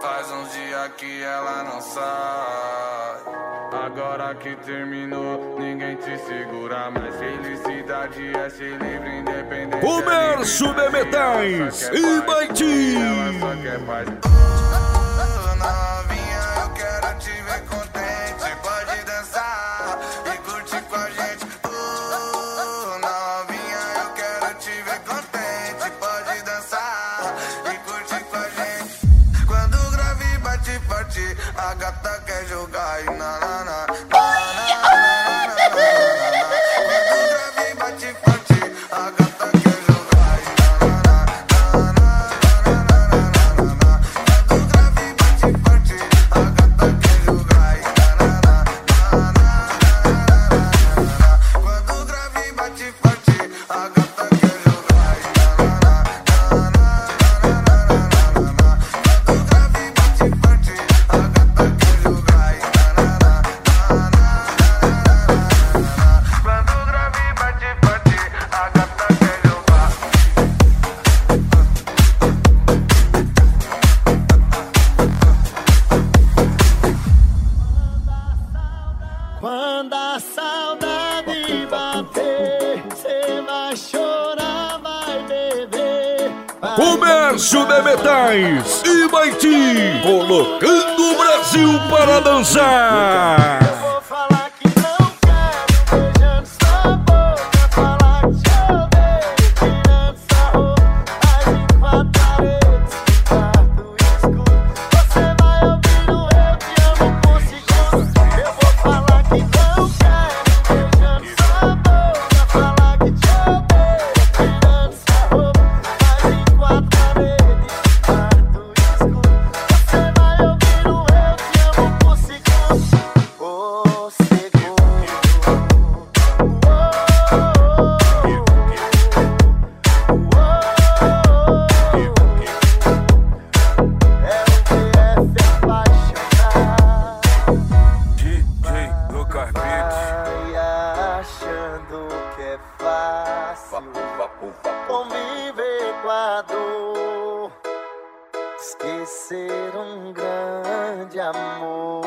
Faz uns dias que ela não sai. Agora que terminou, ninguém te segura mais. Felicidade é ser livre, independente. Comércio de Metais e Baiti. Ela só quer paz. Novinha, eu quero te ver contente. Pode dançar e curtir com a gente. Novinha, eu quero te ver contente. Pode dançar e curtir com a gente. Quando o grave bate forte, a gata quer jogar e na. Quando a saudade bater, cê vai chorar, vai beber. Comércio de Metais e Baiti, colocando o Brasil para dançar. Eu vou falar que não quero, beijando sua boca. Falar que te odeio, tirando sua roupa. As quatro paredes, quarto escuro. Você vai ouvir o eu te amo por segundo. Eu vou falar que não quero, beijando sua boca. Falar que te odeio, tirando sua roupa. As quatro paredes, quarto escuro. Você vai ouvir o eu te amo por segundo. Oh, segundo. É o PF apaixonar. DJ Lucas Beats. Vai achando que é fácil conviver com a dor, esquecer um grande amor.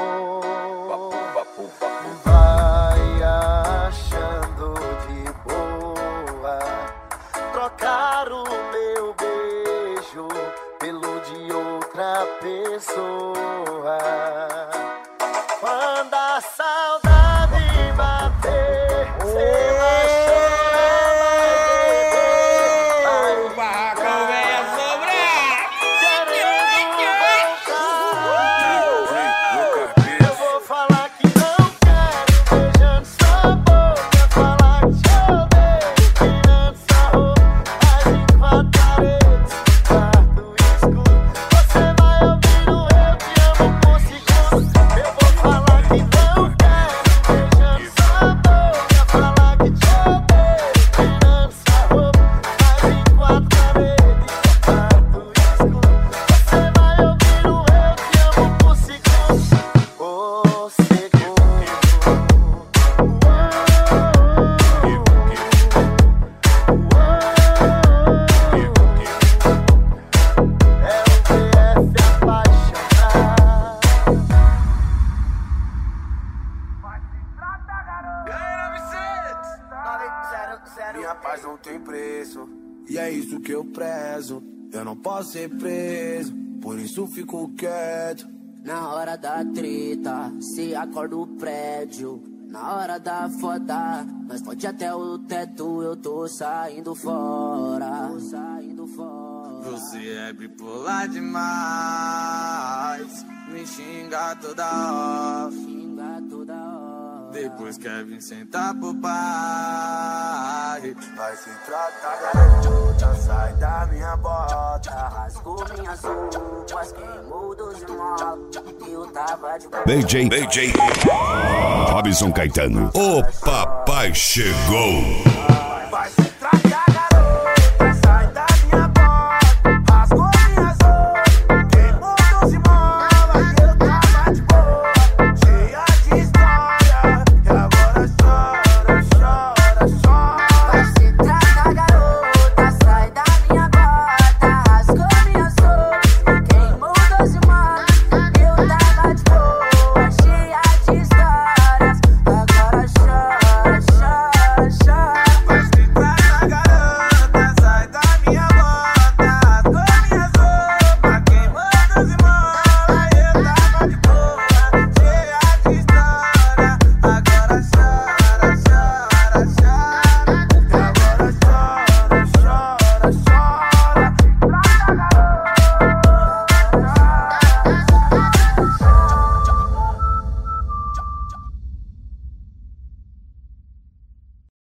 Vai achando de boa trocar o meu beijo pelo de outra pessoa. Quando a saudade bater, cê vai chorar, vai beber. O barracão vem a sobrar. Eu vou falar que não quero, beijando sua boca. Falar que te odeio, tirando sua roupa. As quatro paredes, quarto escuro. Você vai ouvir o eu te amo por segundo. Eu vou falar que não quero, beijando sua boca. Falar que te odeio, tirando sua roupa. As quatro paredes, quarto escuro. Você vai ouvir o eu te amo por segundo. Oh, segundo. É o PF apaixonar. Minha paz não tem preço, e é isso que eu prezo. Eu não posso ser preso, por isso fico quieto. Na hora da treta, se acorda o prédio. Na hora da foda, nós pode até o teto. Eu tô saindo fora. Você é bipolar demais, me xinga toda hora. Depois quer vir sentar pro pai. Vai se tratar, garota, sai da minha bota. Rasgou minhas roupas, queimou dos irmãos. Eu tava de DJ Robson Caetano, o papai chegou. Vai se